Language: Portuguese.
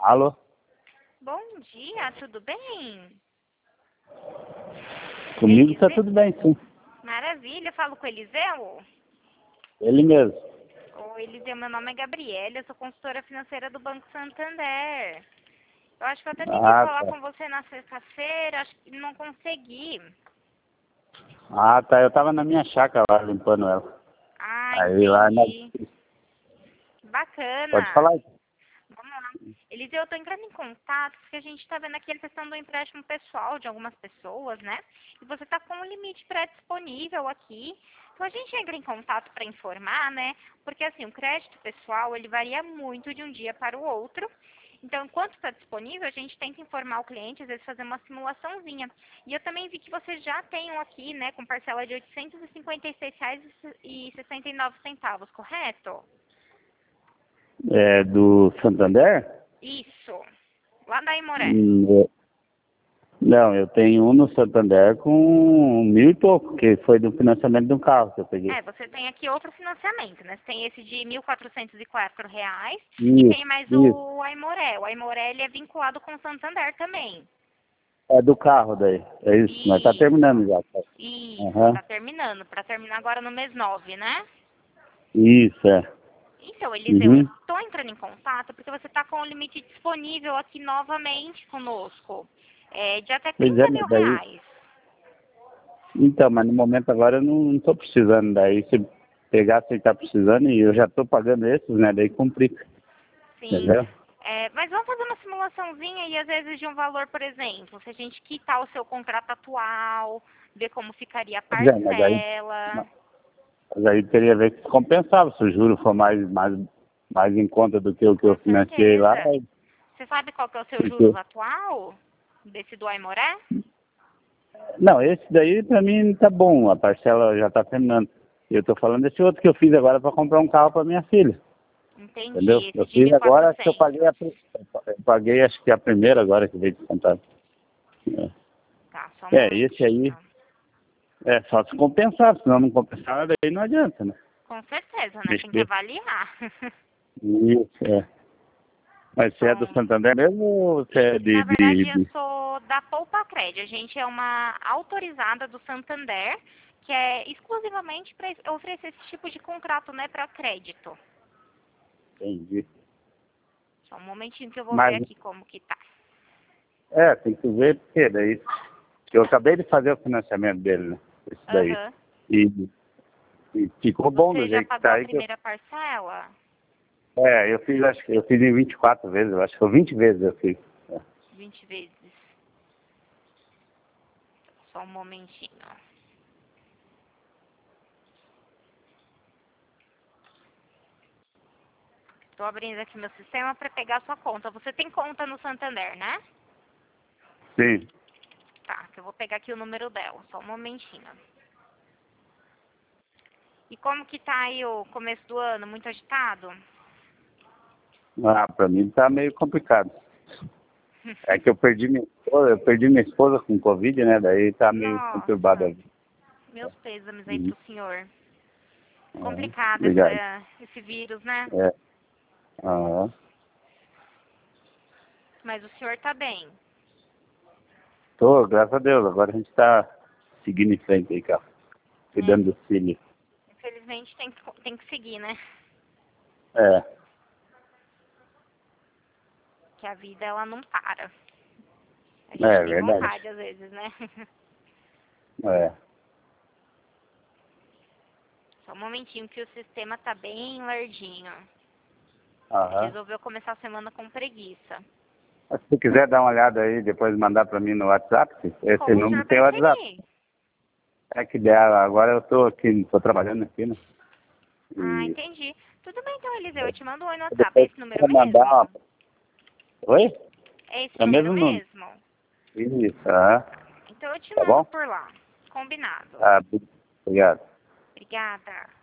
Alô? Bom dia, tudo bem? Comigo tá tudo bem, sim. Maravilha, eu falo com o Eliseu? Ele mesmo. Oi, Eliseu, meu nome é Gabriela, eu sou consultora financeira do Banco Santander. Eu acho que eu até tentei Ah, falar tá. com você na sexta-feira, acho que não consegui. Ah, tá. Eu tava na minha chácara lá, limpando ela. Ah, Aí lá na... entendi. Pode Bacana. falar. Vamos lá. Eliseu, eu tô entrando em contato porque a gente tá vendo aqui a questão do empréstimo pessoal de algumas pessoas, né? E você tá com um limite pré-disponível aqui. Então a gente entra em contato para informar, né? Porque assim, o crédito pessoal, ele varia muito de um dia para o outro. Então, enquanto está disponível, a gente tenta informar o cliente, às vezes fazer uma simulaçãozinha. E eu também vi que você já tem um aqui, né, com parcela de R$ 856,69, correto? É do Santander? Isso. Lá da Imoré. Não, eu tenho um no Santander com 1.000 e pouco, que foi do financiamento de um carro que eu peguei. Você tem aqui outro financiamento, né? Você tem esse de R$ 1.404 e Isso, tem mais isso. o Aimoré. O Aimoré, ele é vinculado com o Santander também. É do carro daí. É isso, mas tá Isso, terminando já. Tá? isso, Aham. tá terminando. Para terminar agora no mês 9, né? Isso, é. Então, Eliseu, eu Uhum. estou entrando em contato porque você está com o limite disponível aqui novamente conosco. De até Pois é, 30 mil mas daí... reais. Então, mas no momento agora eu não tô precisando. Daí se pegar sem estar precisando e eu já tô pagando esses, né? Daí complica. Sim. Entendeu? Mas vamos fazer uma simulaçãozinha e às vezes de um valor, por exemplo, se a gente quitar o seu contrato atual, ver como ficaria a Pois é, parcela. mas aí teria a ver que se compensava. Se o juro for mais em conta do que o que eu Com financiei lá, certeza. Você sabe qual que é o seu juros porque... atual? Desse do Aimoré? Não, esse daí pra mim tá bom. A parcela já tá terminando. Eu tô falando desse outro que eu fiz agora para comprar um carro para minha filha. Entendeu? Entendi. Esse Eu de fiz agora, acho que eu 1.400. eu paguei acho que a primeira agora que veio descontado. Tá, só um Esse aí, momentinho. só se compensar, senão não compensar, daí não adianta, né? Com certeza, né? Tem que Mexer. avaliar. Isso, é. Mas você é do Só Santander mesmo ou você é Na verdade, eu sou da Poupa Cred. A gente é uma autorizada do Santander, que é exclusivamente para oferecer esse tipo de contrato, né, para crédito. Entendi. Só um momentinho que eu vou ver Mas, aqui como que tá. tem que ver porque daí, que eu acabei de fazer o financiamento dele, né? Esse daí. Aham. E, e ficou bom do Você já jeito que pagou tá a aí. primeira parcela? Eu fiz, acho que eu fiz em 24 vezes, eu acho que foi 20 vezes eu fiz. 20 vezes. Só um momentinho. Estou abrindo aqui meu sistema para pegar a sua conta. Você tem conta no Santander, né? Sim. Tá, que eu vou pegar aqui o número dela. Só um momentinho. E como que tá aí o começo do ano? Muito agitado? Ah, pra mim tá meio complicado. É que eu perdi minha esposa com Covid, né? Daí tá meio conturbado a Nossa, vida. meus pêsames aí Uhum. pro senhor. É, Complicado obrigado. esse vírus, né? É. Aham. Mas o senhor tá bem. Tô, graças a Deus. Agora a gente tá seguindo em frente aí, cara. É, Cuidando dos filhos. infelizmente tem que seguir, né? É, Que a vida, ela não para. A gente é tem verdade. vontade às vezes, né? É. Só um momentinho que o sistema tá bem lardinho. Aham. Resolveu começar a semana com preguiça. Mas se você quiser dar uma olhada aí, depois mandar pra mim no WhatsApp, esse Como o número senhor tem WhatsApp. preferir. É que dela, agora eu tô aqui, tô trabalhando aqui, né? Ah, E entendi. Tudo bem então, Eliseu. Eu te mando um oi no WhatsApp. É depois esse número você mandar mesmo? Oi? É esse É o número mesmo número. mesmo? Isso, ah. Então eu te Tá mando bom? por lá. Combinado. Ah, obrigado. Obrigada.